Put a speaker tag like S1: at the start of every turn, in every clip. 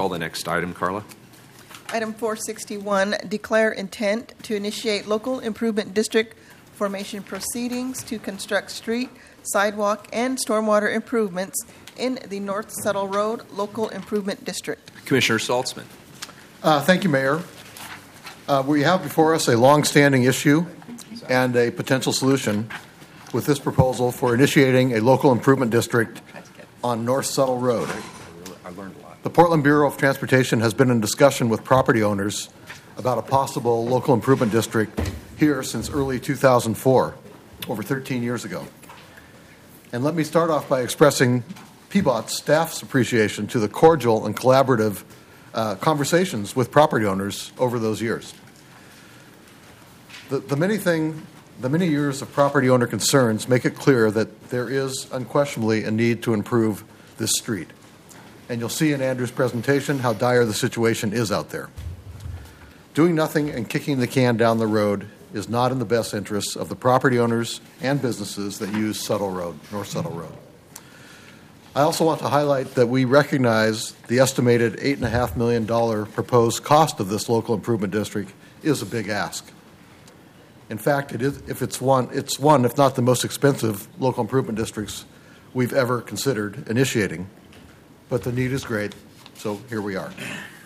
S1: call the next item, Carla.
S2: Item 461, declare intent to initiate local improvement district formation proceedings to construct street, sidewalk, and stormwater improvements in the North Settle Road Local Improvement District.
S1: Commissioner Saltzman.
S3: Thank you, Mayor. We have before us a long-standing issue and a potential solution with this proposal for initiating a local improvement district on North Settle Road.
S1: I learned a lot.
S3: The Portland Bureau of Transportation has been in discussion with property owners about a possible local improvement district here since early 2004, over 13 years ago. And let me start off by expressing PBOT's staff's appreciation to the cordial and collaborative conversations with property owners over those years. The many years of property owner concerns make it clear that there is unquestionably a need to improve this street. And you'll see in Andrew's presentation how dire the situation is out there. Doing nothing and kicking the can down the road is not in the best interests of the property owners and businesses that use Settle Road, North Settle Road. I also want to highlight that we recognize the estimated $8.5 million proposed cost of this local improvement district is a big ask. In fact, it's one, if not the most expensive local improvement districts we've ever considered initiating. But the need is great, so here we are.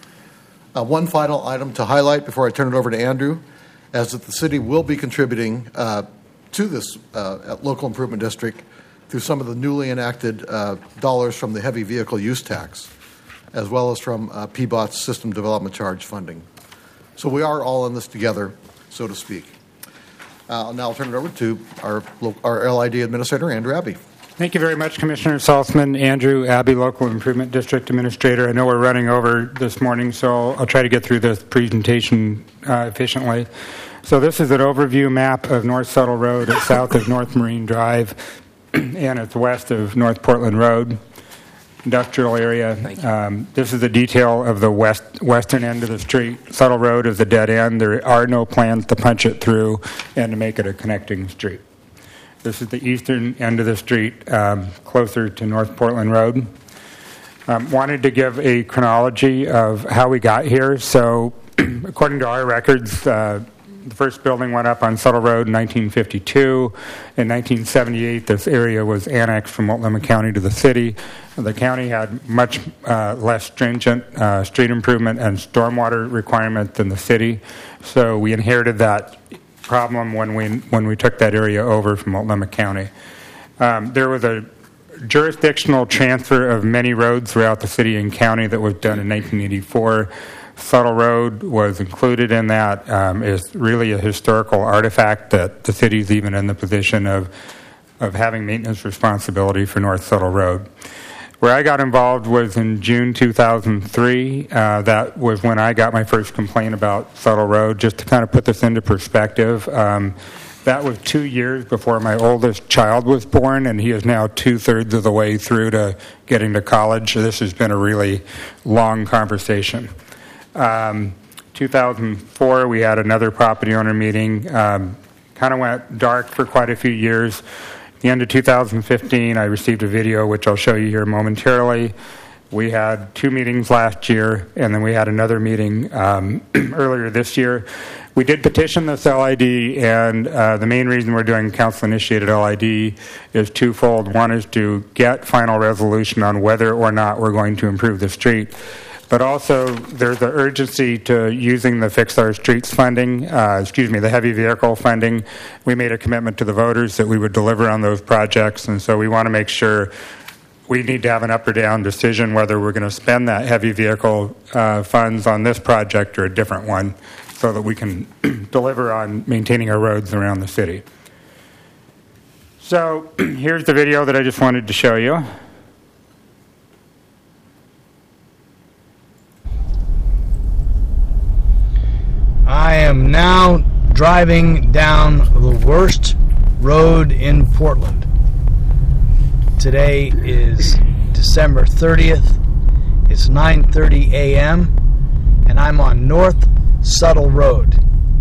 S3: One final item to highlight before I turn it over to Andrew, is that the city will be contributing to this local improvement district through some of the newly enacted dollars from the heavy vehicle use tax, as well as from PBOT's system development charge funding. So we are all in this together, so to speak. Now I'll turn it over to our LID Administrator, Andrew Abbey.
S4: Thank you very much, Commissioner Saltzman. Andrew Abbey, Local Improvement District Administrator. I know we're running over this morning, so I'll try to get through this presentation efficiently. So this is an overview map of North Settle Road. It's south of North Marine Drive, and it's west of North Portland Road, industrial area. This is the detail of the western end of the street. Settle Road is a dead end. There are no plans to punch it through and to make it a connecting street. This is the eastern end of the street, closer to North Portland Road. Wanted to give a chronology of how we got here. So, according to our records, the first building went up on Settle Road in 1952. In 1978, this area was annexed from Multnomah County to the city. The county had much less stringent street improvement and stormwater requirement than the city. So we inherited that problem when we took that area over from Multnomah County. There was a jurisdictional transfer of many roads throughout the city and county that was done in 1984. Settle Road was included in that. It's really a historical artifact that the city's even in the position of having maintenance responsibility for North Settle Road. Where I got involved was in June 2003. That was when I got my first complaint about Settle Road. Just to kind of put this into perspective, that was 2 years before my oldest child was born, and he is now 2/3 of the way through to getting to college. So this has been a really long conversation. 2004, we had another property owner meeting. Kind of went dark for quite a few years. At the end of 2015, I received a video, which I'll show you here momentarily. We had 2 meetings last year, and then we had another meeting earlier this year. We did petition this LID, and the main reason we're doing council-initiated LID is twofold. One is to get final resolution on whether or not we're going to improve the street. But also, there's an urgency to using the Fix Our Streets funding, the heavy vehicle funding. We made a commitment to the voters that we would deliver on those projects, and so we want to make sure we need to have an up or down decision whether we're going to spend that heavy vehicle funds on this project or a different one so that we can deliver on maintaining our roads around the city. So here's the video that I just wanted to show you.
S5: I am now driving down the worst road in Portland. Today is December 30th. It's 9:30 a.m. and I'm on North Settle Road.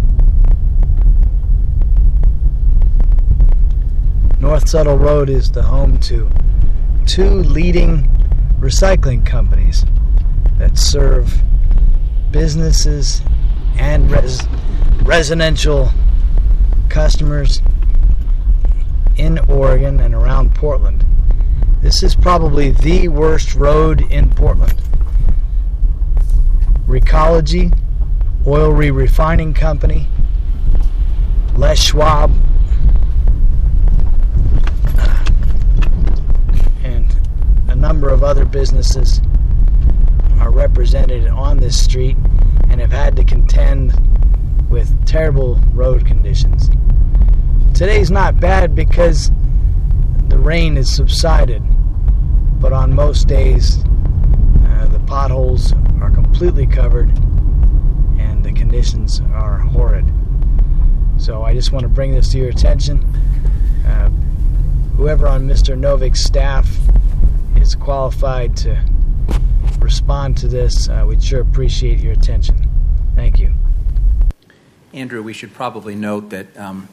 S5: North Settle Road is the home to 2 leading recycling companies, that serve businesses and residential customers in Oregon and around Portland. This is probably the worst road in Portland. Recology, Oil Re-Refining Company, Les Schwab, and a number of other businesses are represented on this street and have had to contend with terrible road conditions. Today's not bad because the rain has subsided, but on most days the potholes are completely covered and the conditions are horrid. So I just want to bring this to your attention. Whoever on Mr. Novik's staff is qualified to respond to this, we'd sure appreciate your attention. Thank you.
S6: Andrew, we should probably note that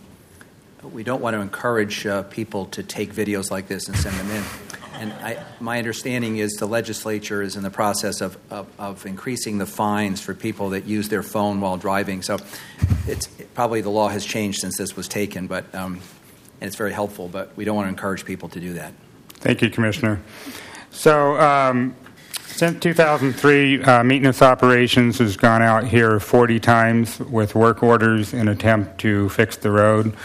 S6: we don't want to encourage people to take videos like this and send them in. And my understanding is the legislature is in the process of increasing the fines for people that use their phone while driving. So probably the law has changed since this was taken, but and it's very helpful, but we don't want to encourage people to do that.
S4: Thank you, Commissioner. So since 2003, maintenance operations has gone out here 40 times with work orders in an attempt to fix the road.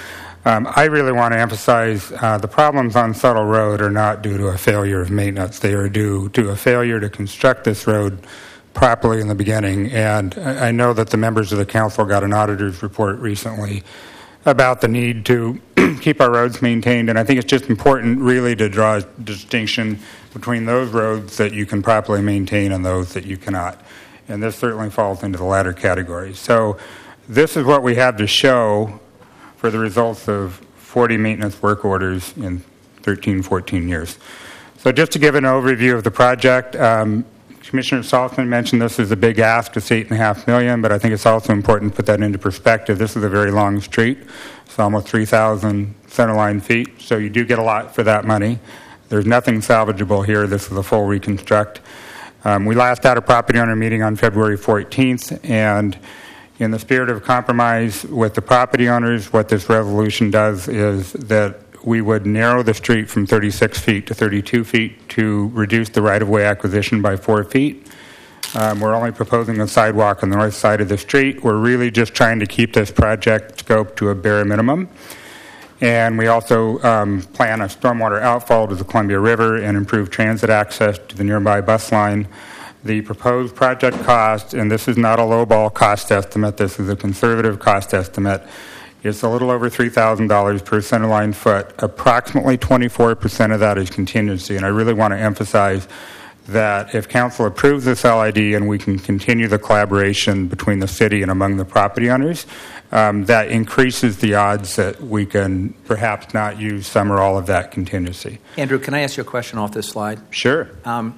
S4: I really want to emphasize the problems on Subtle Road are not due to a failure of maintenance. They are due to a failure to construct this road properly in the beginning. And I know that the members of the council got an auditor's report recently about the need to keep our roads maintained. And I think it's just important really to draw a distinction between those roads that you can properly maintain and those that you cannot. And this certainly falls into the latter category. So this is what we have to show for the results of 40 maintenance work orders in 13, 14 years. So just to give an overview of the project, Commissioner Saltzman mentioned this is a big ask. It's $8.5 million, but I think it's also important to put that into perspective. This is a very long street. It's almost 3,000 centerline feet, so you do get a lot for that money. There's nothing salvageable here. This is a full reconstruct. We last had a property owner meeting on February 14th, and in the spirit of compromise with the property owners, what this resolution does is that we would narrow the street from 36 feet to 32 feet to reduce the right-of-way acquisition by 4 feet. We're only proposing a sidewalk on the north side of the street. We're really just trying to keep this project scope to a bare minimum. And we also plan a stormwater outfall to the Columbia River and improve transit access to the nearby bus line. The proposed project cost, and this is not a lowball cost estimate, this is a conservative cost estimate, it's a little over $3,000 per centerline foot. Approximately 24% of that is contingency, and I really want to emphasize that if council approves this LID and we can continue the collaboration between the city and among the property owners, that increases the odds that we can perhaps not use some or all of that contingency.
S6: Andrew, can I ask you a question off this slide?
S4: Sure.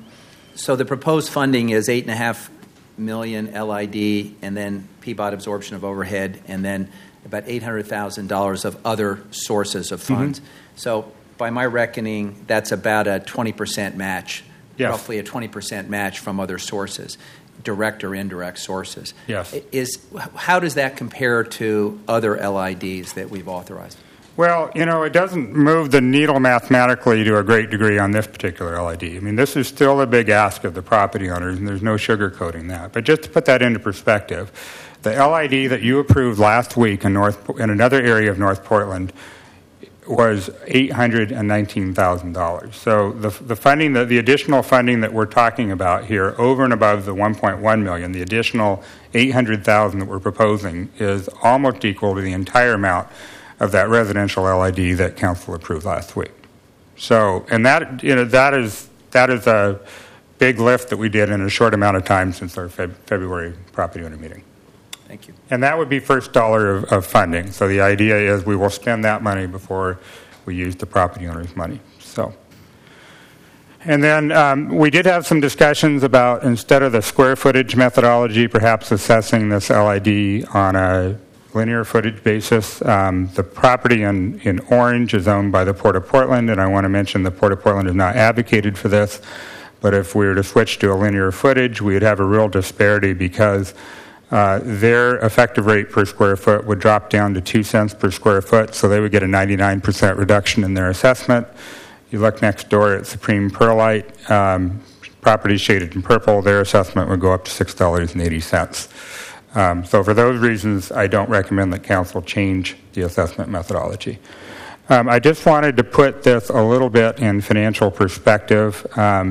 S6: So the proposed funding is $8.5 million LID, and then PBOT absorption of overhead, and then about $800,000 of other sources of funds. So by my reckoning, that's about a 20% match,
S4: yes.
S6: Roughly a 20% match from other sources, direct or indirect sources.
S4: Yes.
S6: How does that compare to other LIDs that we've authorized?
S4: Well, it doesn't move the needle mathematically to a great degree on this particular LID. I mean, this is still a big ask of the property owners, and there's no sugarcoating that. But just to put that into perspective, the LID that you approved last week in another area of North Portland was $819,000. So the funding, the additional funding that we're talking about here, over and above the $1.1 million, the additional $800,000 that we're proposing is almost equal to the entire amount of that residential LID that council approved last week. So, and that is a big lift that we did in a short amount of time since our February property owner meeting.
S6: Thank you.
S4: And that would be first dollar of funding. So the idea is we will spend that money before we use the property owner's money. So, and then we did have some discussions about, instead of the square footage methodology, perhaps assessing this LID on a linear footage basis. The property in Orange is owned by the Port of Portland, and I want to mention the Port of Portland has not advocated for this, But if we were to switch to a linear footage, we would have a real disparity because their effective rate per square foot would drop down to 2 cents per square foot, so they would get a 99% reduction in their assessment. You look next door at Supreme Perlite, property shaded in purple, their assessment would go up to $6.80. So for those reasons, I don't recommend that council change the assessment methodology. I just wanted to put this a little bit in financial perspective.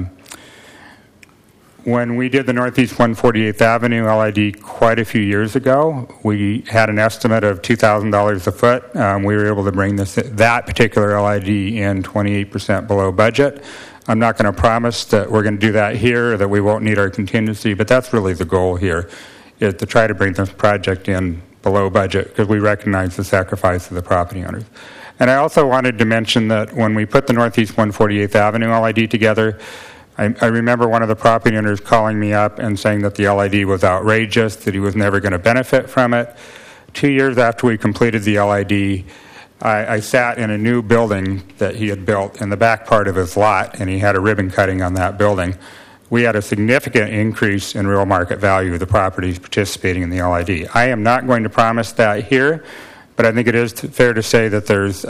S4: When we did the Northeast 148th Avenue LID quite a few years ago, we had an estimate of $2,000 a foot. We were able to bring that particular LID in 28% below budget. I'm not going to promise that we're going to do that here or that we won't need our contingency, but that's really the goal here, is to try to bring this project in below budget because we recognize the sacrifice of the property owners. And I also wanted to mention that when we put the Northeast 148th Avenue LID together, I remember one of the property owners calling me up and saying that the LID was outrageous, that he was never going to benefit from it. 2 years after we completed the LID, I sat in a new building that he had built in the back part of his lot, and he had a ribbon cutting on that building. We had a significant increase in real market value of the properties participating in the LID. I am not going to promise that here, but I think it is fair to say that there's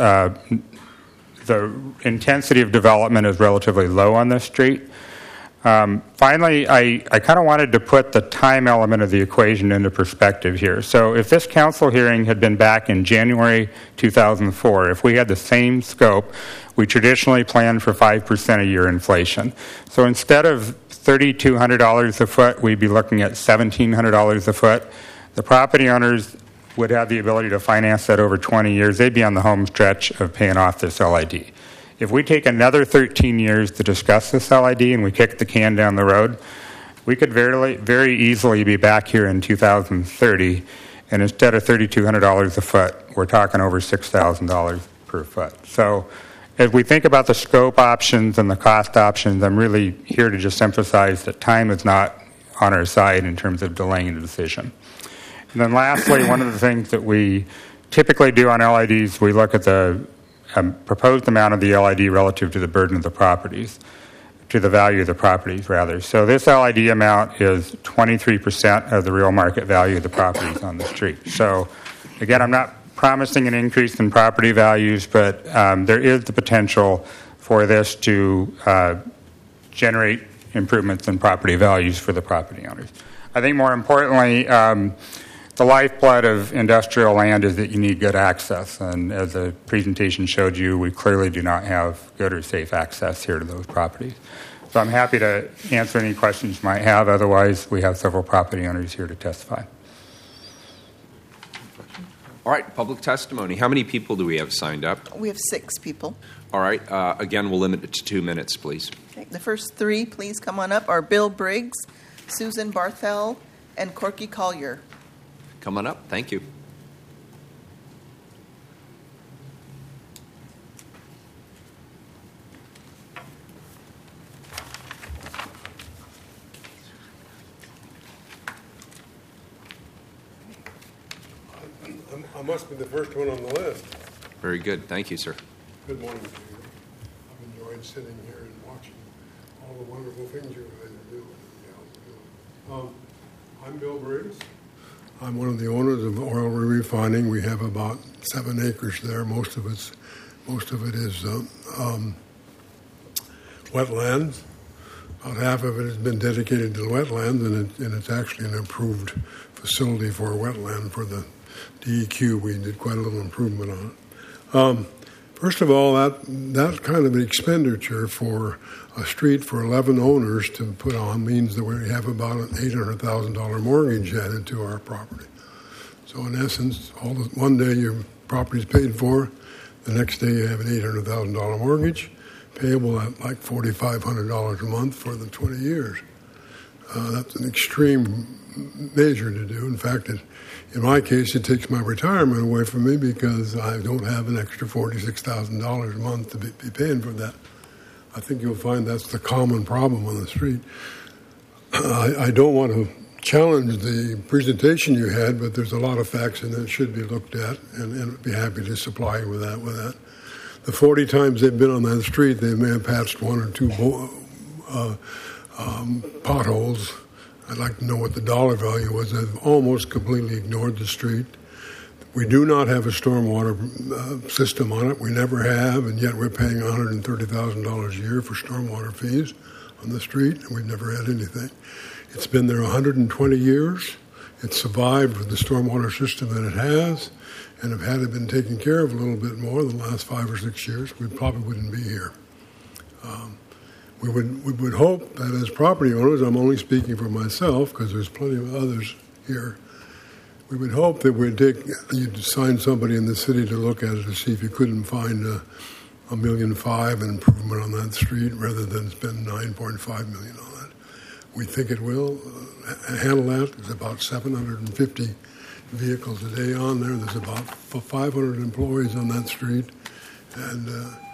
S4: the intensity of development is relatively low on this street. Finally, I kind of wanted to put the time element of the equation into perspective here. So if this council hearing had been back in January 2004, if we had the same scope, we traditionally plan for 5% a year inflation. So instead of $3,200 a foot, we'd be looking at $1,700 a foot. The property owners would have the ability to finance that over 20 years. They'd be on the home stretch of paying off this LID. If we take another 13 years to discuss this LID and we kick the can down the road, we could very easily be back here in 2030, and instead of $3,200 a foot, we're talking over $6,000 per foot. So as we think about the scope options and the cost options, I'm really here to just emphasize that time is not on our side in terms of delaying the decision. And then lastly, one of the things that we typically do on LIDs, we look at the proposed amount of the LID relative to the burden of the properties, to the value of the properties, rather. So this LID amount is 23% of the real market value of the properties on the street. So again, I'm not promising an increase in property values, but there is the potential for this to generate improvements in property values for the property owners. I think more importantly, the lifeblood of industrial land is that you need good access, and as the presentation showed you, we clearly do not have good or safe access here to those properties. So I'm happy to answer any questions you might have. Otherwise, we have several property owners here to testify.
S1: All right, public testimony. How many people do we have signed up?
S2: We have 6 people.
S1: All right, again, we'll limit it to 2 minutes, please.
S2: Okay, the first 3, please come on up, are Bill Briggs, Susan Barthel, and Corky Collier.
S1: Come on up. Thank you.
S7: I must be the first one on the list.
S1: Very good. Thank you, sir.
S7: Good morning to you. I've enjoyed sitting here and watching all the wonderful things you guys are doing. I'm Bill Briggs. I'm one of the owners of Oil Refining. We have about 7 acres there. Most of it is wetlands. About half of it has been dedicated to wetlands, and it's actually an improved facility for a wetland for the DEQ. We did quite a little improvement on it. First of all, that kind of an expenditure for a street for 11 owners to put on means that we have about an $800,000 mortgage added to our property. So in essence, one day your property is paid for, the next day you have an $800,000 mortgage, payable at like $4,500 a month for the 20 years. That's an extreme measure to do. In fact, in my case, it takes my retirement away from me because I don't have an extra $46,000 a month to be paying for that. I think you'll find that's the common problem on the street. I don't want to challenge the presentation you had, but there's a lot of facts in that should be looked at, and I'd be happy to supply you with that. The 40 times they've been on that street, they may have patched 1 or 2 potholes. I'd like to know what the dollar value was. They've almost completely ignored the street. We do not have a stormwater system on it. We never have, and yet we're paying $130,000 a year for stormwater fees on the street, and we've never had anything. It's been there 120 years. It's survived with the stormwater system that it has, and if it had been taken care of a little bit more the last 5 or 6 years, we probably wouldn't be here. We would hope that as property owners, I'm only speaking for myself because there's plenty of others here, we would hope that you'd assign somebody in the city to look at it to see if you couldn't find $1.5 million in improvement on that street rather than spend $9.5 million on it. We think it will handle that. There's about 750 vehicles a day on there. There's about 500 employees on that street, and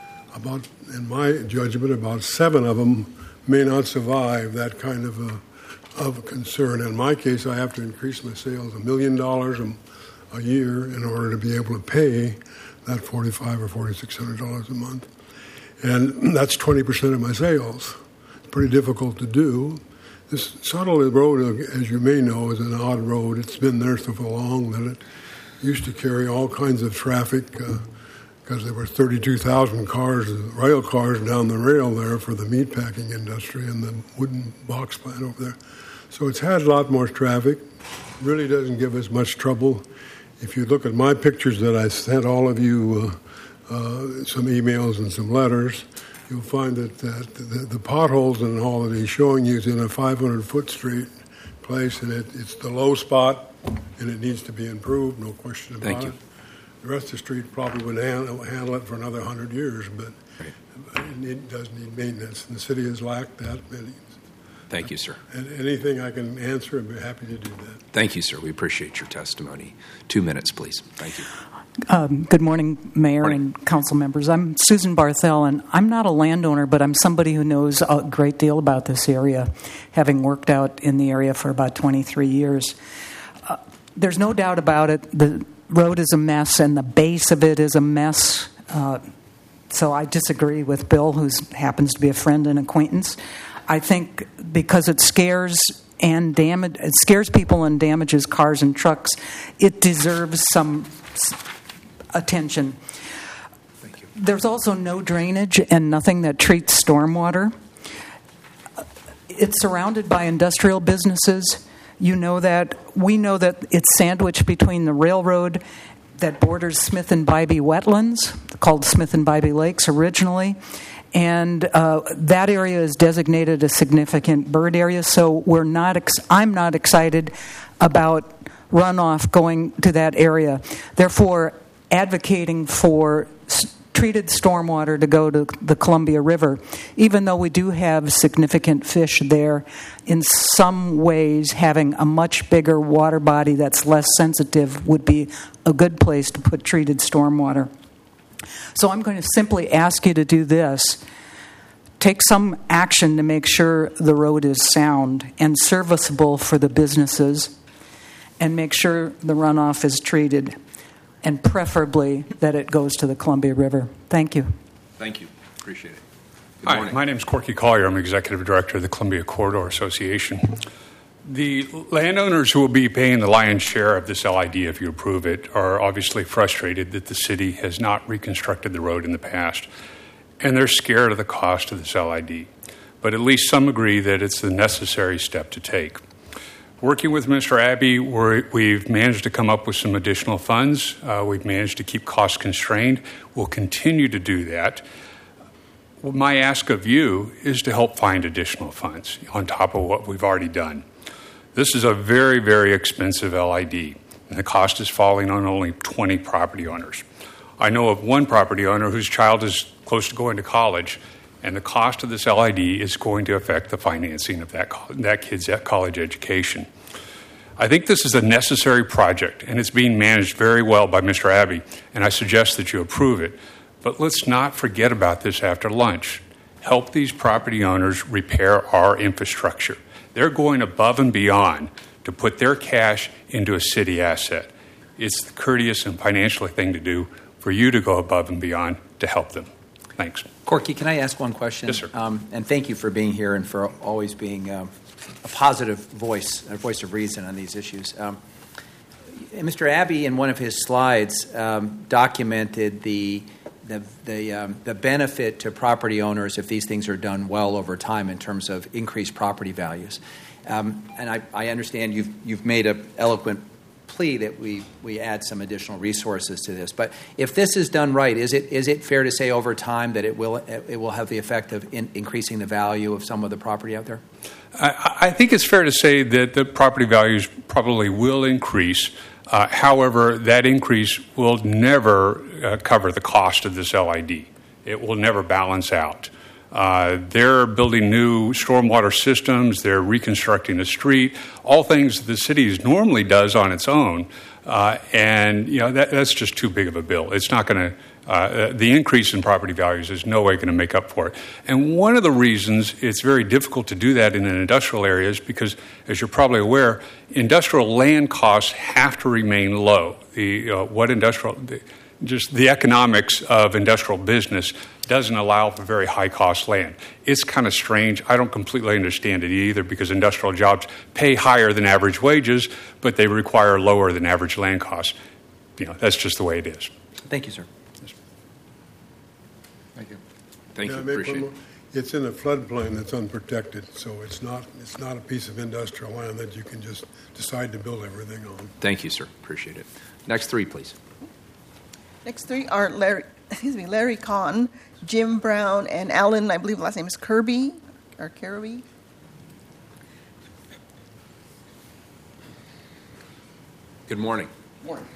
S7: in my judgment, about 7 of them may not survive that kind of a concern. In my case, I have to increase my sales $1 million a year in order to be able to pay that $4,500 or $4,600 a month. And that's 20% of my sales. It's pretty difficult to do. This Suttle Road, as you may know, is an odd road. It's been there so long that it used to carry all kinds of traffic because there were 32,000 cars, rail cars down the rail there for the meatpacking industry and the wooden box plant over there. So it's had a lot more traffic. Really doesn't give us much trouble. If you look at my pictures that I sent all of you, some emails and some letters, you'll find that the potholes and all that he's showing you is in a 500-foot straight place, and it's the low spot, and it needs to be improved, no question about it.
S1: Thank you.
S7: The rest of the street probably would handle it for another 100 years, but it does need maintenance, and the city has lacked that.
S1: Thank you, sir.
S7: And anything I can answer, I'd be happy to do that.
S1: Thank you, sir. We appreciate your testimony. 2 minutes, please. Thank you.
S8: Good morning, Mayor and council members. I'm Susan Barthel, and I'm not a landowner, but I'm somebody who knows a great deal about this area, having worked out in the area for about 23 years. There's no doubt about it. The road is a mess, and the base of it is a mess. So I disagree with Bill, who happens to be a friend and acquaintance. I think because it scares people and damages cars and trucks, it deserves some attention.
S1: Thank you.
S8: There's also no drainage and nothing that treats stormwater. It's surrounded by industrial businesses. You know that. We know that it's sandwiched between the railroad that borders Smith and Bybee wetlands, called Smith and Bybee Lakes originally. And that area is designated a significant bird area, so I'm not excited about runoff going to that area. Therefore, advocating for treated stormwater to go to the Columbia River, even though we do have significant fish there, in some ways having a much bigger water body that's less sensitive would be a good place to put treated stormwater. So I'm going to simply ask you to do this. Take some action to make sure the road is sound and serviceable for the businesses, and make sure the runoff is treated, and preferably that it goes to the Columbia River. Thank you.
S1: Thank you. Appreciate it. Good
S9: Hi,
S1: morning.
S9: my name is Corky Collier. I'm Executive Director of the Columbia Corridor Association. The landowners who will be paying the lion's share of this LID, if you approve it, are obviously frustrated that the city has not reconstructed the road in the past, and they're scared of the cost of this LID. But at least some agree that it's the necessary step to take. Working with Mr. Abbey, we've managed to come up with some additional funds. We've managed to keep costs constrained. We'll continue to do that. My ask of you is to help find additional funds on top of what we've already done. This is a very, very expensive LID, and the cost is falling on only 20 property owners. I know of one property owner whose child is close to going to college, and the cost of this LID is going to affect the financing of that kid's college education. I think this is a necessary project, and it's being managed very well by Mr. Abbey, and I suggest that you approve it. But let's not forget about this after lunch. Help these property owners repair our infrastructure. They're going above and beyond to put their cash into a city asset. It's the courteous and financial thing to do for you to go above and beyond to help them. Thanks.
S6: Corky, can I ask one question?
S9: Yes, sir.
S6: And thank you for being here and for always being a positive voice, a voice of reason on these issues. Mr. Abbey, in one of his slides, documented the benefit to property owners if these things are done well over time in terms of increased property values. And I understand you've made an eloquent plea that we add some additional resources to this. But if this is done right, is it fair to say over time that it will have the effect of increasing the value of some of the property out there?
S9: I think it's fair to say that the property values probably will increase. However, that increase will never cover the cost of this LID. It will never balance out. They're building new stormwater systems. They're reconstructing the street, all things the city normally does on its own. And that's just too big of a bill. It's not going to. The increase in property values is no way going to make up for it. And one of the reasons it's very difficult to do that in an industrial area is because, as you're probably aware, industrial land costs have to remain low. Just the economics of industrial business doesn't allow for very high-cost land. It's kind of strange. I don't completely understand it either because industrial jobs pay higher than average wages, but they require lower than average land costs. That's just the way it is.
S6: Thank you, sir.
S3: Thank you.
S1: Thank you.
S7: May I make
S1: Appreciate
S7: one
S1: it.
S7: more? It's in a floodplain that's unprotected, so it's not a piece of industrial land that you can just decide to build everything on.
S1: Thank you, sir. Appreciate it. Next three, please.
S2: Next three are Larry Kahn, Jim Brown, and Alan, I believe the last name is Kirby, or Kirby.
S1: Good morning.
S10: Morning.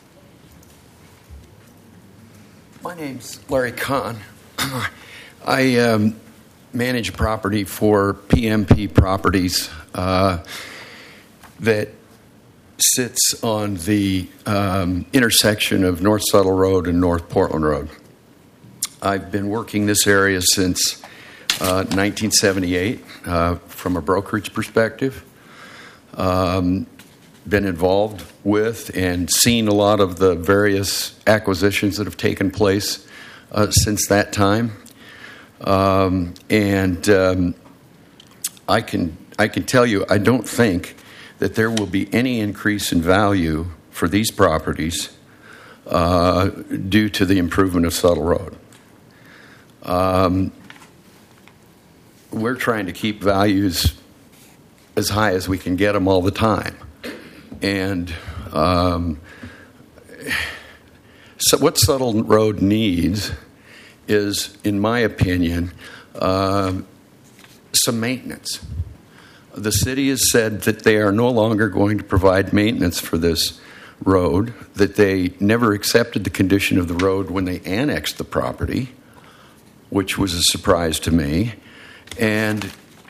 S10: My name's Larry Kahn. I manage property for PMP Properties that sits on the intersection of North Settle Road and North Portland Road. I've been working this area since 1978 from a brokerage perspective. Been involved with and seen a lot of the various acquisitions that have taken place since that time. I can tell you, I don't think that there will be any increase in value for these properties due to the improvement of Settle Road. We're trying to keep values as high as we can get them all the time. And so what Settle Road needs is, in my opinion, some maintenance. The city has said that they are no longer going to provide maintenance for this road, that they never accepted the condition of the road when they annexed the property, which was a surprise to me. And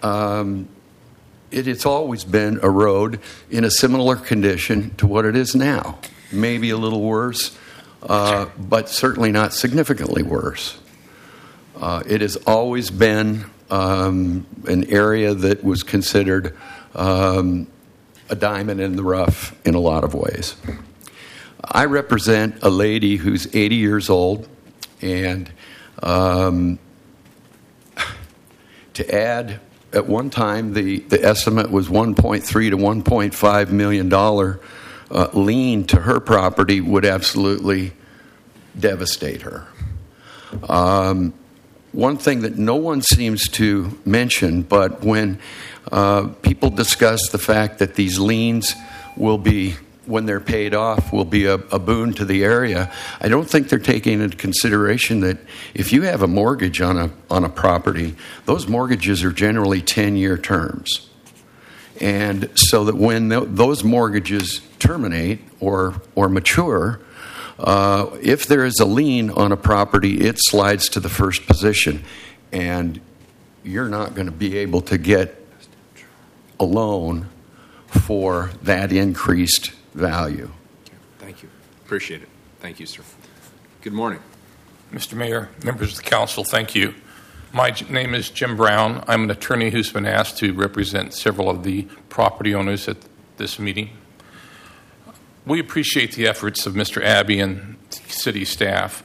S10: it's always been a road in a similar condition to what it is now. Maybe a little worse, but certainly not significantly worse. It has always been an area that was considered a diamond in the rough in a lot of ways. I represent a lady who's 80 years old, and to add, at one time the estimate was $1.3 to $1.5 million lien to her property would absolutely devastate her. One thing that no one seems to mention, but when people discuss the fact that these liens will be, when they're paid off, will be a boon to the area, I don't think they're taking into consideration that if you have a mortgage on a property, those mortgages are generally 10-year terms. And so that when those mortgages terminate or mature, if there is a lien on a property, it slides to the first position, and you're not going to be able to get a loan for that increased value.
S1: Thank you. Appreciate it. Thank you, sir. Good morning.
S11: Mr. Mayor, members of the council, thank you. My name is Jim Brown. I'm an attorney who's been asked to represent several of the property owners at this meeting. We appreciate the efforts of Mr. Abbey and city staff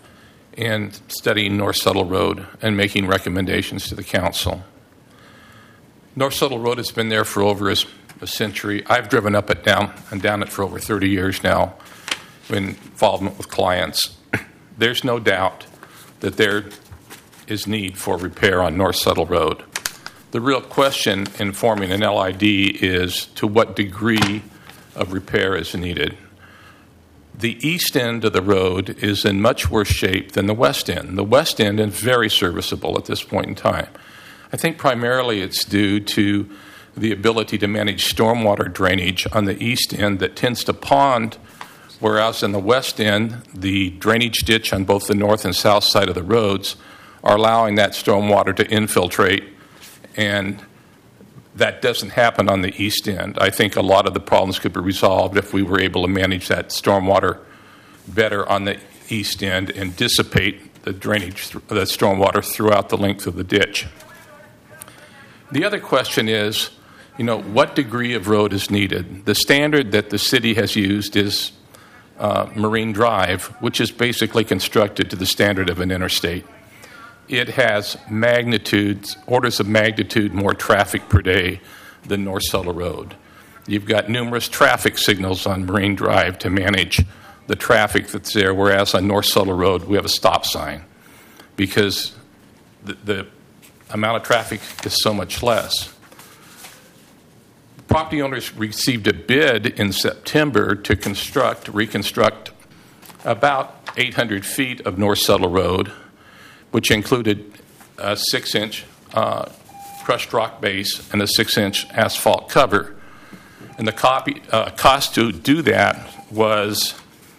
S11: and studying North Settle Road and making recommendations to the council. North Settle Road has been there for over a century. I've driven up it down it for over 30 years now in involvement with clients. There's no doubt that there is need for repair on North Settle Road. The real question in forming an LID is to what degree of repair is needed. The east end of the road is in much worse shape than the west end. The west end is very serviceable at this point in time. I think primarily it's due to the ability to manage stormwater drainage on the east end that tends to pond, whereas in the west end, the drainage ditch on both the north and south side of the roads are allowing that stormwater to infiltrate, and that doesn't happen on the east end. I think a lot of the problems could be resolved if we were able to manage that stormwater better on the east end and dissipate the drainage, the stormwater throughout the length of the ditch. The other question is, what degree of road is needed? The standard that the city has used is Marine Drive, which is basically constructed to the standard of an interstate. It has orders of magnitude more traffic per day than North Settle Road. You've got numerous traffic signals on Marine Drive to manage the traffic that's there, whereas on North Settle Road we have a stop sign because the amount of traffic is so much less. Property owners received a bid in September to reconstruct about 800 feet of North Settle Road, which included a 6-inch crushed rock base and a 6-inch asphalt cover. And the cost to do that was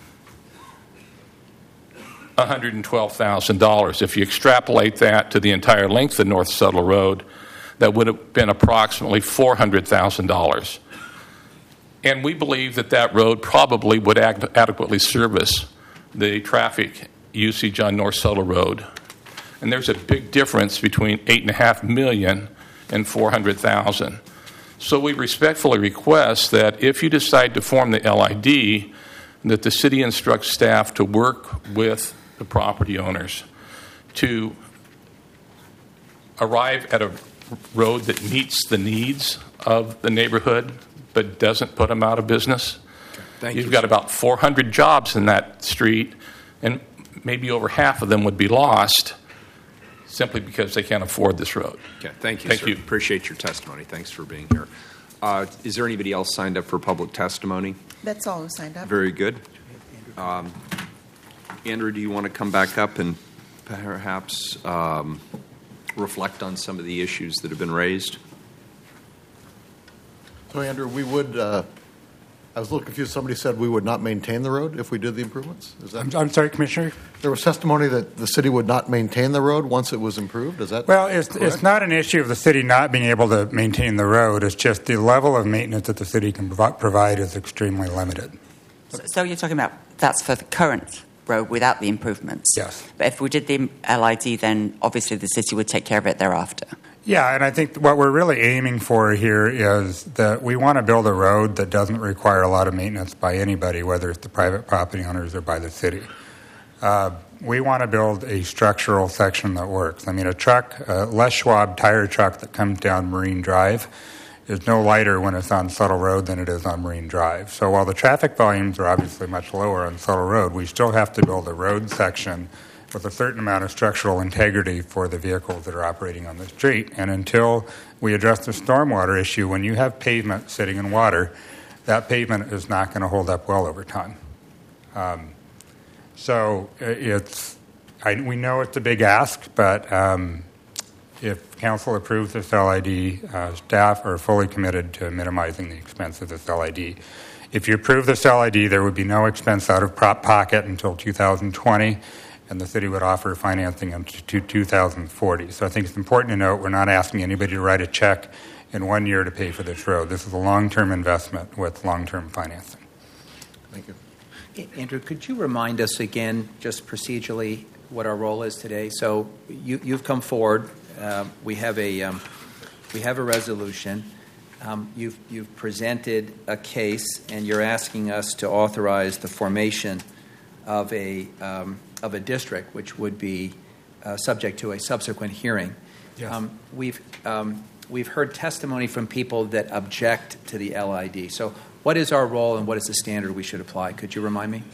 S11: $112,000. If you extrapolate that to the entire length of North Settle Road, that would have been approximately $400,000. And we believe that road probably would adequately service the traffic usage on North Settle Road. And there's a big difference between $8.5 million and $400,000. So we respectfully request that if you decide to form the LID, that the city instructs staff to work with the property owners to arrive at a road that meets the needs of the neighborhood but doesn't put them out of business. You've got about 400 jobs in that street, and maybe over half of them would be lost simply because they can't afford this road.
S1: Okay, thank you, sir. Appreciate your testimony. Thanks for being here. Is there anybody else signed up for public testimony?
S2: That's all who signed up.
S1: Very good. Andrew, do you want to come back up and perhaps reflect on some of the issues that have been raised?
S3: So, Andrew, we would. I was a little confused. Somebody said we would not maintain the road if we did the improvements. Is that?
S4: I'm sorry, Commissioner?
S3: There was testimony that the city would not maintain the road once it was improved. Is that?
S4: Well, it's not an issue of the city not being able to maintain the road. It's just the level of maintenance that the city can provide is extremely limited.
S12: So you're talking about that's for the current road without the improvements?
S4: Yes.
S12: But if we did the LID, then obviously the city would take care of it thereafter.
S4: Yeah, and I think what we're really aiming for here is that we want to build a road that doesn't require a lot of maintenance by anybody, whether it's the private property owners or by the city. We want to build a structural section that works. I mean, a Les Schwab tire truck that comes down Marine Drive is no lighter when it's on Settle Road than it is on Marine Drive. So while the traffic volumes are obviously much lower on Settle Road, we still have to build a road section with a certain amount of structural integrity for the vehicles that are operating on the street. And until we address the stormwater issue, when you have pavement sitting in water, that pavement is not going to hold up well over time. We know it's a big ask, but if council approves this LID, staff are fully committed to minimizing the expense of this LID. If you approve this LID, there would be no expense out of prop pocket until 2020, and the city would offer financing until 2040. So I think it's important to note we're not asking anybody to write a check in 1 year to pay for this road. This is a long-term investment with long-term financing.
S3: Thank you.
S6: Andrew, could you remind us again, just procedurally, what our role is today? So you've come forward. We have a resolution. You've presented a case, and you're asking us to authorize the formation of a of a district, which would be subject to a subsequent hearing.
S4: Yes.
S6: We've heard testimony from people that object to the LID. So what is our role and what is the standard we should apply? Could you remind me?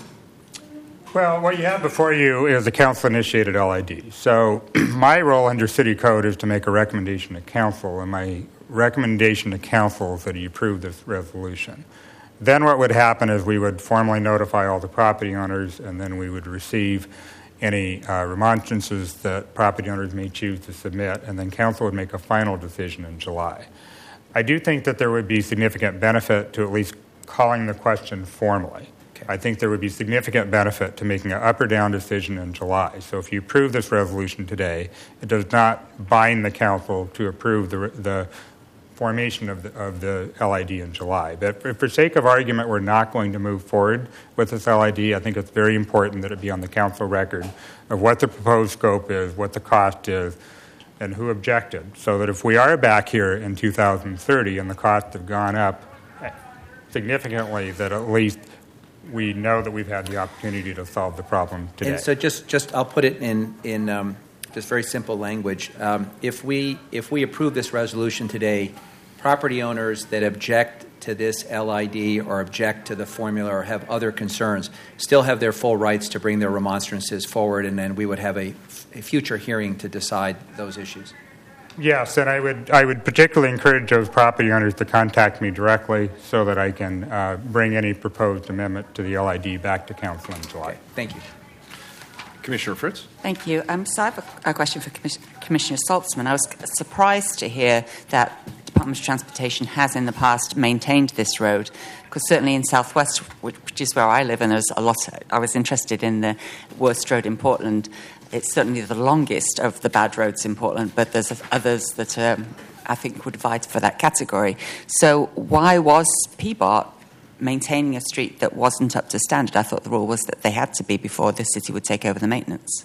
S4: Well, what you have before you is a council-initiated LID. So my role under city code is to make a recommendation to council, and my recommendation to council is that you approve this resolution. Then what would happen is we would formally notify all the property owners, and then we would receive any remonstrances that property owners may choose to submit, and then council would make a final decision in July. I do think that there would be significant benefit to at least calling the question formally.
S6: Okay.
S4: I think there would be significant benefit to making an up or down decision in July. So if you approve this resolution today, it does not bind the council to approve the formation of the LID in July. But for sake of argument, we're not going to move forward with this LID. I think it's very important that it be on the council record of what the proposed scope is, what the cost is, and who objected, so that if we are back here in 2030 and the costs have gone up significantly, that at least we know that we've had the opportunity to solve the problem today.
S6: And so just I'll put it in just very simple language. If we approve this resolution today, property owners that object to this LID or object to the formula or have other concerns still have their full rights to bring their remonstrances forward, and then we would have a future hearing to decide those issues.
S4: Yes, and I would particularly encourage those property owners to contact me directly so that I can bring any proposed amendment to the LID back to council in July.
S6: Okay, thank you.
S1: Commissioner Fritz?
S12: Thank you. So I have a question for Commissioner Saltzman. I was surprised to hear that Department of Transportation has in the past maintained this road, because certainly in Southwest, which is where I live, and there's a lot. I was interested in the worst road in Portland. It's certainly the longest of the bad roads in Portland, but there's others that I think would vie for that category. So why was PBOT maintaining a street that wasn't up to standard? I thought the rule was that they had to be before the city would take over the maintenance.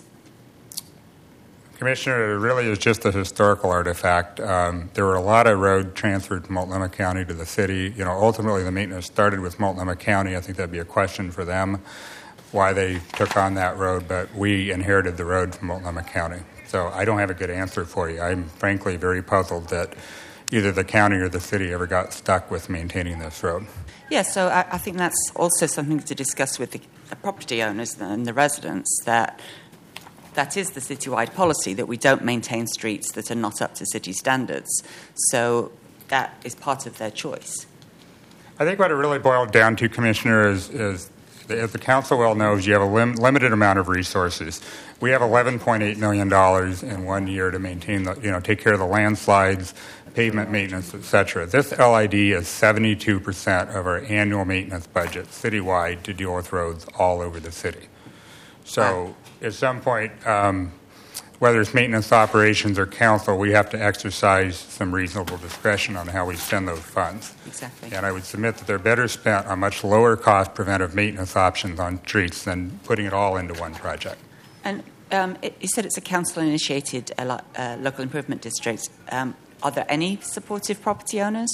S4: Commissioner, it really is just a historical artifact. There were a lot of road transferred from Multnomah County to the city. Ultimately the maintenance started with Multnomah County. I think that'd be a question for them why they took on that road, but we inherited the road from Multnomah County. So I don't have a good answer for you. I'm frankly very puzzled that either the county or the city ever got stuck with maintaining this road.
S12: Yeah, so I think that's also something to discuss with the property owners and the residents, that is the citywide policy, that we don't maintain streets that are not up to city standards. So that is part of their choice.
S4: I think what it really boiled down to, Commissioner, is as the council well knows, you have a limited amount of resources. We have $11.8 million in 1 year to maintain take care of the landslides, pavement maintenance, etc. This LID is 72% of our annual maintenance budget citywide to deal with roads all over the city. So at some point, whether it's maintenance operations or council, we have to exercise some reasonable discretion on how we spend those funds.
S12: Exactly.
S4: And I would submit that they're better spent on much lower cost preventive maintenance options on streets than putting it all into one project.
S12: And you said it's a council-initiated local improvement district. Are there any supportive property owners?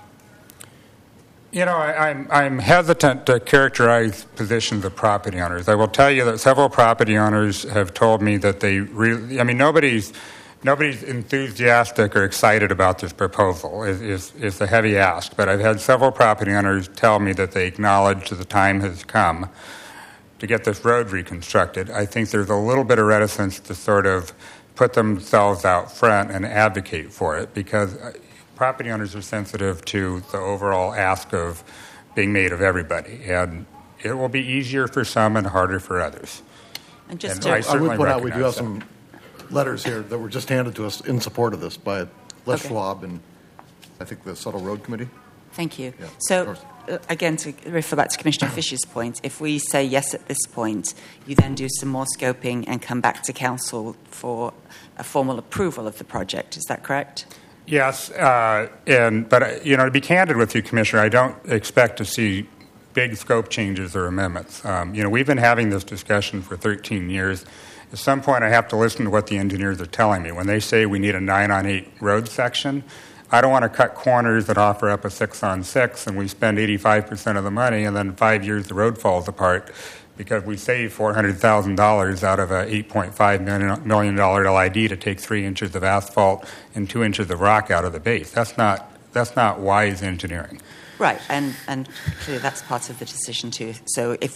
S4: I'm hesitant to characterize positions of property owners. I will tell you that several property owners have told me that they really, nobody's enthusiastic or excited about this proposal. It's a heavy ask, but I've had several property owners tell me that they acknowledge that the time has come to get this road reconstructed. I think there's a little bit of reticence to sort of put themselves out front and advocate for it, because property owners are sensitive to the overall ask of being made of everybody, and it will be easier for some and harder for others.
S12: And just
S3: I would point out we do have some letters here that were just handed to us in support of this by Les Schwab and I think the Subtle Road Committee.
S12: Thank you.
S3: Yeah,
S12: so, again, to refer back to Commissioner Fisher's point, if we say yes at this point, you then do some more scoping and come back to council for a formal approval of the project. Is that correct?
S4: Yes, but to be candid with you, Commissioner, I don't expect to see big scope changes or amendments. We've been having this discussion for 13 years. At some point, I have to listen to what the engineers are telling me. When they say we need a 9-on-8 road section, I don't want to cut corners that offer up a 6-on-6, and we spend 85% of the money, and then 5 years the road falls apart because we saved $400,000 out of a $8.5 million LID to take 3 inches of asphalt and 2 inches of rock out of the base. That's not wise engineering.
S12: Right, and clearly that's part of the decision too. So if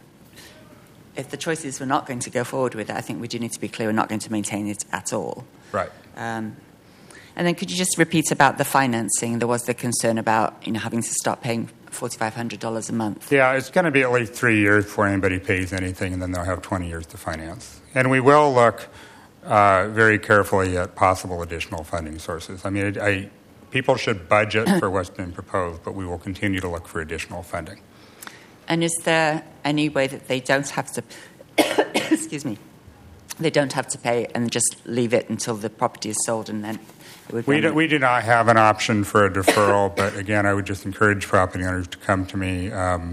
S12: the choice is we're not going to go forward with it, I think we do need to be clear we're not going to maintain it at all.
S4: Right.
S12: And then could you just repeat about the financing? There was the concern about having to start paying $4,500 a month.
S4: Yeah, it's going to be at least 3 years before anybody pays anything, and then they'll have 20 years to finance. And we will look very carefully at possible additional funding sources. I mean, people should budget for what's been proposed, but we will continue to look for additional funding.
S12: And is there any way that they don't have to, excuse me, they don't have to pay and just leave it until the property is sold and then it would
S4: we do not have an option for a deferral, but again, I would just encourage property owners to come to me.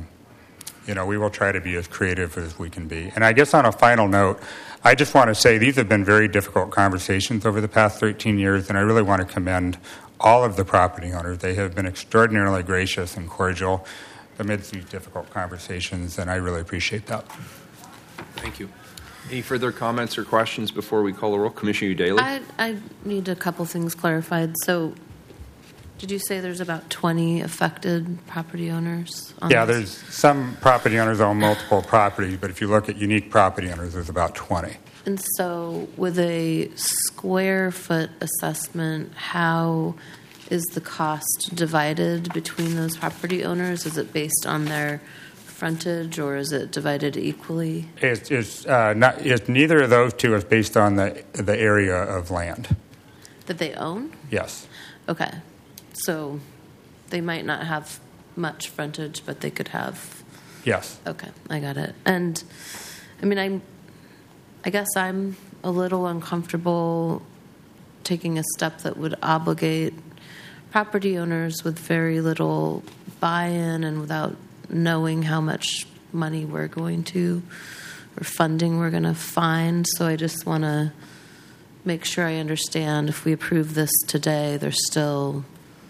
S4: We will try to be as creative as we can be. And I guess on a final note, I just want to say these have been very difficult conversations over the past 13 years, and I really want to commend all of the property owners. They have been extraordinarily gracious and cordial amidst these difficult conversations, and I really appreciate that.
S1: Thank you. Any further comments or questions before we call the roll? Commissioner Daly?
S13: I need a couple things clarified. So did you say there's about 20 affected property owners?
S4: Yeah, there's some property owners own multiple properties, but if you look at unique property owners, there's about 20.
S13: And so with a square foot assessment, how is the cost divided between those property owners? Is it based on their frontage, or is it divided equally?
S4: It's neither of those two is based on the area of land
S13: that they own.
S4: Yes.
S13: Okay, so they might not have much frontage, but they could have.
S4: Yes.
S13: Okay, I got it. And I mean, I guess I'm a little uncomfortable taking a step that would obligate property owners with very little buy-in and without knowing how much money we're going to or funding we're going to find. So I just want to make sure I understand if we approve this today, there's still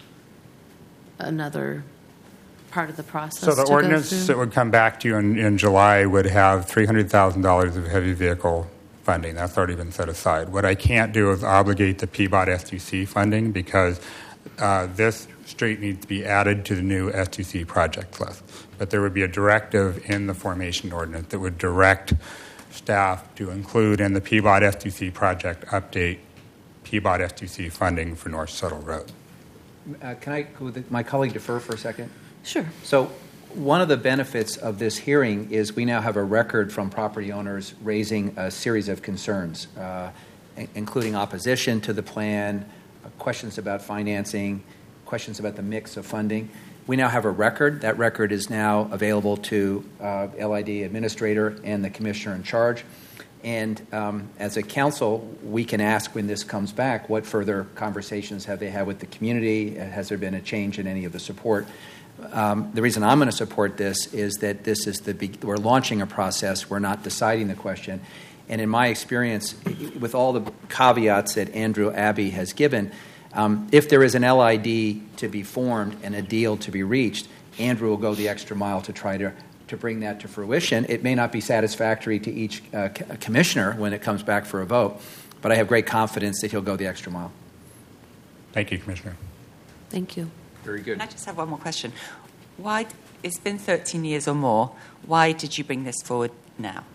S13: another part of the process.
S4: So the ordinance that would come back to you in July would have $300,000 of heavy vehicle funding. That's already been set aside. What I can't do is obligate the PBOT STC funding because this street needs to be added to the new STC project list. But there would be a directive in the formation ordinance that would direct staff to include in the PBOT STC project update PBOT STC funding for North Settle Road.
S6: Can I, with my colleague, defer for a second?
S13: Sure.
S6: So one of the benefits of this hearing is we now have a record from property owners raising a series of concerns, including opposition to the plan, questions about financing, questions about the mix of funding. We now have a record. That record is now available to LID administrator and the commissioner in charge. And as a council, we can ask when this comes back, what further conversations have they had with the community? Has there been a change in any of the support? The reason I'm going to support this is that this is we're launching a process. We're not deciding the question. And in my experience, with all the caveats that Andrew Abbey has given, if there is an LID to be formed and a deal to be reached, Andrew will go the extra mile to try to bring that to fruition. It may not be satisfactory to each commissioner when it comes back for a vote, but I have great confidence that he'll go the extra mile.
S4: Thank you, Commissioner.
S13: Thank you.
S1: Very good.
S12: Can I just have one more question? Why, it's been 13 years or more, why did you bring this forward now?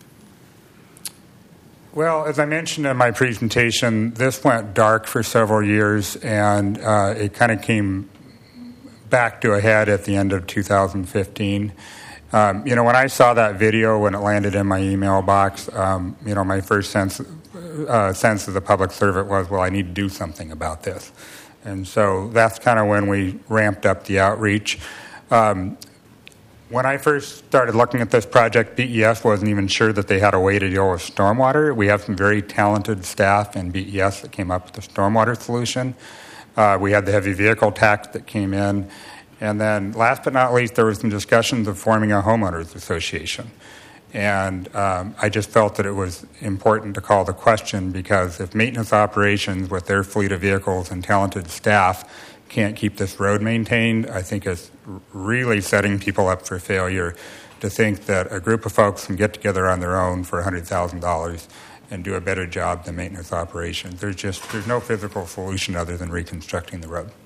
S4: Well, as I mentioned in my presentation, this went dark for several years, and it kind of came back to a head at the end of 2015. When I saw that video, when it landed in my email box, my first sense as a public servant was, well, I need to do something about this. And so that's kind of when we ramped up the outreach. When I first started looking at this project, BES wasn't even sure that they had a way to deal with stormwater. We have some very talented staff in BES that came up with a stormwater solution. We had the heavy vehicle tax that came in. And then last but not least, there was some discussions of forming a homeowners association. And I just felt that it was important to call the question because if maintenance operations with their fleet of vehicles and talented staff can't keep this road maintained, I think it's really setting people up for failure to think that a group of folks can get together on their own for $100,000 and do a better job than maintenance operation. There's no physical solution other than reconstructing the road.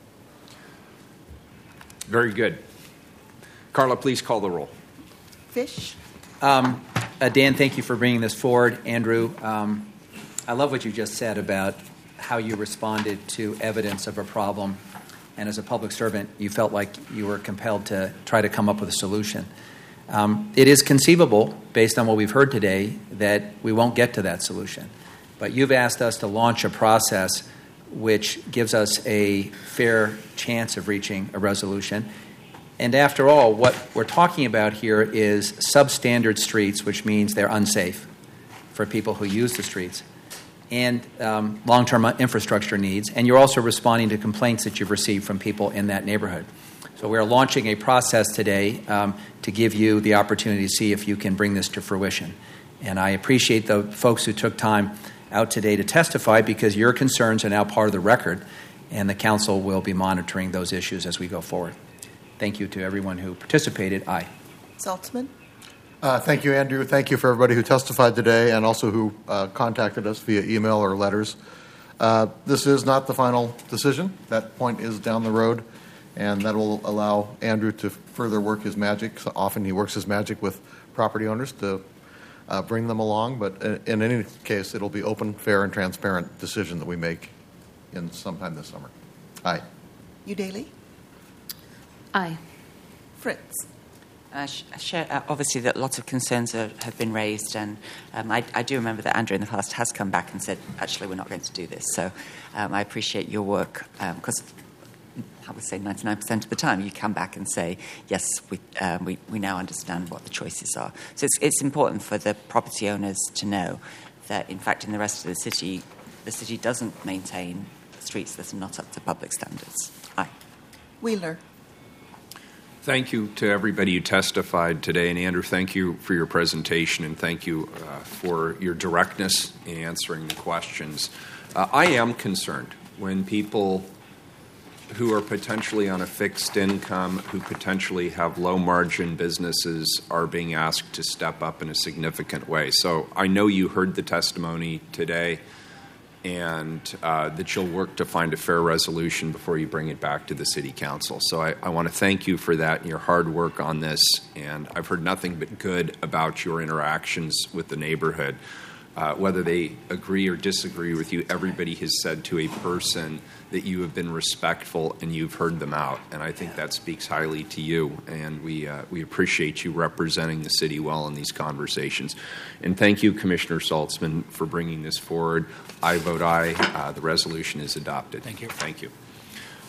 S1: Very good. Carla, please call the roll.
S2: Fish.
S6: Dan, thank you for bringing this forward. Andrew, I love what you just said about how you responded to evidence of a problem, and as a public servant, you felt like you were compelled to try to come up with a solution. It is conceivable, based on what we've heard today, that we won't get to that solution. But you've asked us to launch a process which gives us a fair chance of reaching a resolution. And after all, what we're talking about here is substandard streets, which means they're unsafe for people who use the streets, and long-term infrastructure needs. And you're also responding to complaints that you've received from people in that neighborhood. So we're launching a process today to give you the opportunity to see if you can bring this to fruition. And I appreciate the folks who took time out today to testify, because your concerns are now part of the record, and the council will be monitoring those issues as we go forward. Thank you to everyone who participated. Aye.
S2: Saltzman.
S3: Thank you, Andrew. Thank you for everybody who testified today and also who contacted us via email or letters. This is not the final decision. That point is down the road, and that will allow Andrew to further work his magic. So often he works his magic with property owners to bring them along, but in any case, it'll be open, fair, and transparent decision that we make in sometime this summer. Aye.
S2: Udaley.
S13: Aye.
S2: Fritz.
S12: Obviously, that lots of concerns have been raised, and I do remember that Andrew in the past has come back and said, actually, we're not going to do this. So I appreciate your work, because I would say 99% of the time you come back and say, yes, we now understand what the choices are. So it's important for the property owners to know that, in fact, in the rest of the city doesn't maintain streets that are not up to public standards. Aye.
S2: Wheeler.
S1: Thank you to everybody who testified today. And Andrew, thank you for your presentation, and thank you for your directness in answering the questions. I am concerned when people who are potentially on a fixed income, who potentially have low-margin businesses, are being asked to step up in a significant way. So I know you heard the testimony today, and that you'll work to find a fair resolution before you bring it back to the City Council. So I want to thank you for that and your hard work on this, and I've heard nothing but good about your interactions with the neighborhood. Whether they agree or disagree with you, everybody has said to a person that you have been respectful and you've heard them out, and I think that speaks highly to you, and we appreciate you representing the city well in these conversations. And thank you, Commissioner Saltzman, for bringing this forward. I vote aye. The resolution is adopted.
S6: Thank you.
S1: Thank you.